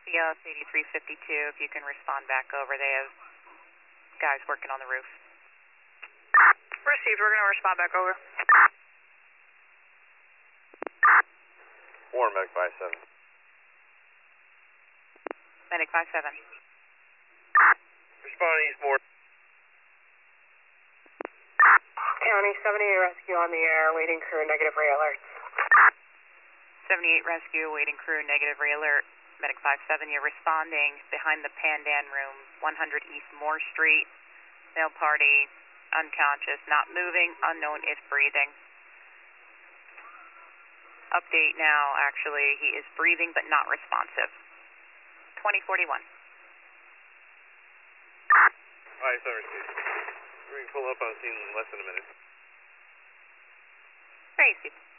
CS 8352, if you can respond back over. They have guys working on the roof. Received, we're going to respond back over. Warren, Medic 57. Medic 57. Responding East Moore. County 78 rescue on the air, waiting crew, negative ray alert. 78 rescue, waiting crew, negative ray alert. Medic 57, you're responding behind the Pandan room, 100 East Moore Street. Male party, unconscious, not moving, unknown if breathing. Update now, actually, he is breathing but not responsive. 2041. Alright, so received. We can pull up on scene in less than a minute. Very easy.